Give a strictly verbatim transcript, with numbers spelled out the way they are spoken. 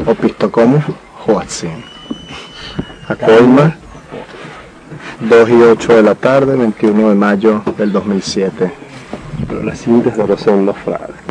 Opistocomus Hoatzin. A Colmar, dos y ocho de la tarde, veintiuno de mayo del dos mil siete. Pero las cintas no lo son los frades.